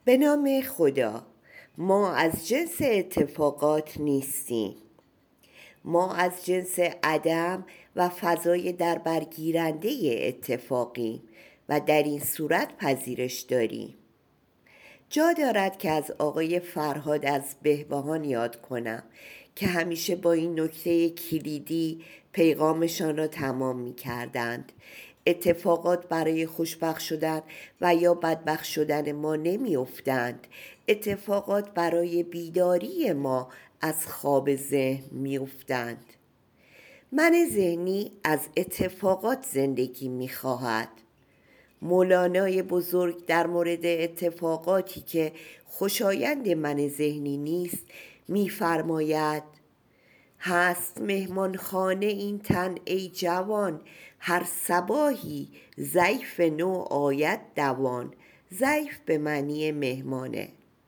به نام خدا. ما از جنس اتفاقات نیستیم. ما از جنس عدم و فضای در برگیرنده اتفاقیم و در این صورت پذیرش داریم. جا دارد که از آقای فرهاد از بهبهان یاد کنم که همیشه با این نکته کلیدی پیغامشان را تمام می کردند. اتفاقات برای خوشبخت شدن و یا بدبخت شدن ما نمی افتند. اتفاقات برای بیداری ما از خواب ذهن می افتند. من ذهنی از اتفاقات زندگی می خواهد. مولانای بزرگ در مورد اتفاقاتی که خوشایند من ذهنی نیست می‌فرماید: هست مهمان خانه این تن ای جوان، هر صباحی ضیف نو آید دوان. ضیف به معنی مهمانه.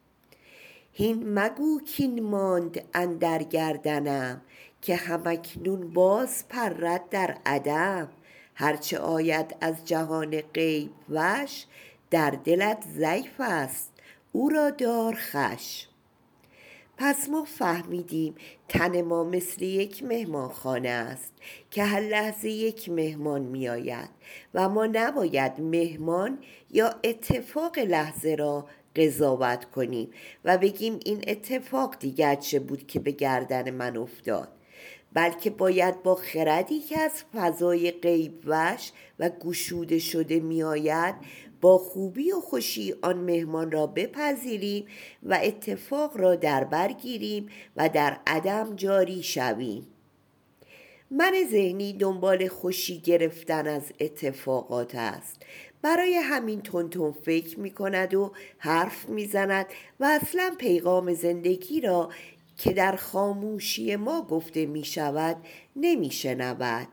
هین مگو کین ماند اندر گردنم، که همکنون باز پرد در عدم. هرچه آید از جهان غیب وش، در دلت ضیف است او را دار خوش. پس ما فهمیدیم تن ما مثل یک مهمان خانه است که هر لحظه یک مهمان می آید و ما نباید مهمان یا اتفاق لحظه را قضاوت کنیم و بگیم این اتفاق دیگر چه بود که به گردن من افتاد، بلکه باید با خردی که از فضای غیب وش و گشوده شده می آید با خوبی و خوشی آن مهمان را بپذیریم و اتفاق را در بر گیریم و در عدم جاری شویم. من ذهنی دنبال خوشی گرفتن از اتفاقات است. برای همین تون فکر می کند و حرف می زند و اصلا پیغام زندگی را که در خاموشی ما گفته می شود نمی شنود.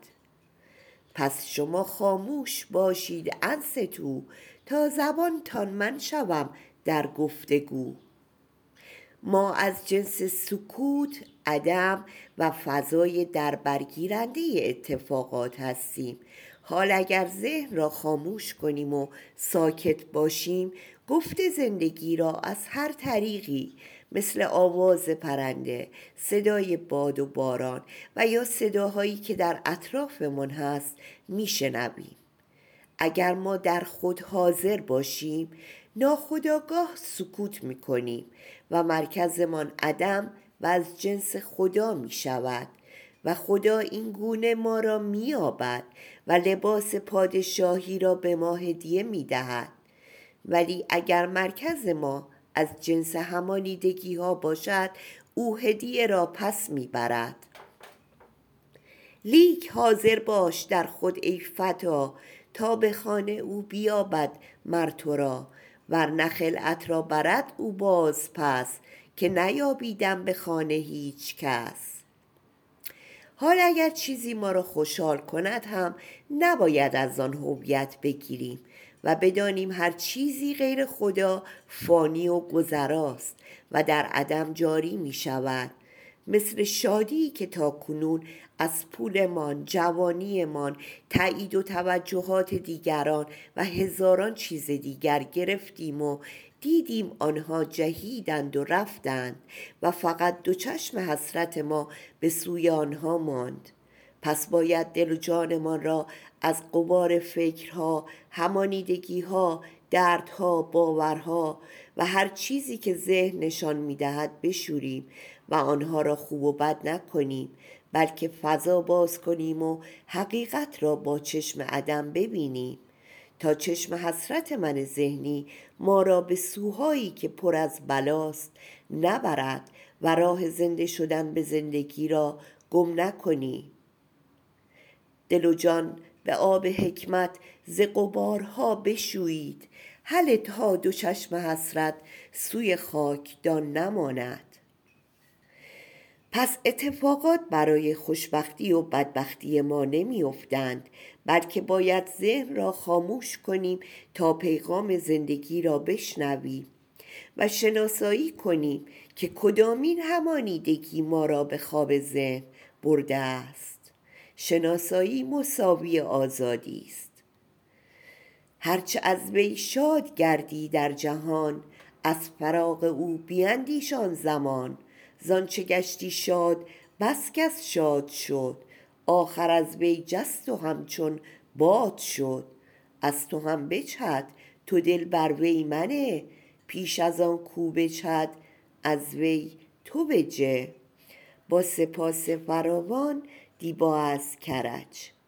پس شما خاموش باشید انصتو، تا زبانتان من شوم در گفتگو. ما از جنس سکوت، عدم و فضای در برگیرنده اتفاقات هستیم. حال اگر ذهن را خاموش کنیم و ساکت باشیم، گفت زندگی را از هر طریقی مثل آواز پرنده، صدای باد و باران و یا صداهایی که در اطرافمان هست میشنویم. اگر ما در خود حاضر باشیم، ناخودآگاه سکوت میکنیم و مرکزمان عدم و از جنس خدا می شود و خدا این گونه ما را می آبد و لباس پادشاهی را به ما هدیه می دهد. ولی اگر مرکز ما از جنس همانیدگی ها باشد، او هدیه را پس می برد. لیک حاضر باش در خود ای فتا، تا به خانه او بیابد مر تو را. ورنه خلعت را برد او باز پس، که نیابیدم به خانه هیچ کس. حال اگر چیزی ما را خوشحال کند هم نباید از آن هویت بگیریم و بدانیم هر چیزی غیر خدا فانی و گذراست و در عدم جاری می شود. مثل شادی که تا کنون از پولمان، جوانیمان، تایید و توجهات دیگران و هزاران چیز دیگر گرفتیم و دیدیم آنها جهیدند و رفتند و فقط دو چشم حسرت ما به سوی آنها ماند. پس باید دل و جانمان را از غبار فکرها، همانیدگیها، دردها، باورها و هر چیزی که ذهن نشان می‌دهد بشوریم و آنها را خوب و بد نکنیم، بلکه فضا باز کنیم و حقیقت را با چشم عدم ببینیم، تا چشم حسرت من ذهنی ما را به سوهایی که پر از بلاست نبرد و راه زنده شدن به زندگی را گم نکنی. دل و جان به آب حکمت ز غبارها بشویید، هله تا دو چشم حسرت سوی خاکدان نماند. پس اتفاقات برای خوشبختی و بدبختی ما نمی افتند، بلکه باید ذهن را خاموش کنیم تا پیغام زندگی را بشنویم و شناسایی کنیم که کدامین همانیدگی ما را به خواب ذهن برده است. شناسایی مساوی آزادی است. هرچه از وی شاد گردی در جهان، از فراق او بیندیش آن زمان، زانچه گشتی شاد بس کس شاد شد. آخر از وی جست و همچون باد شد. از تو هم بجهد تو دل بر وی منه، پیش از آن کو بجهد از وی تو بجه. با سپاس فراوان دیبا از کرج.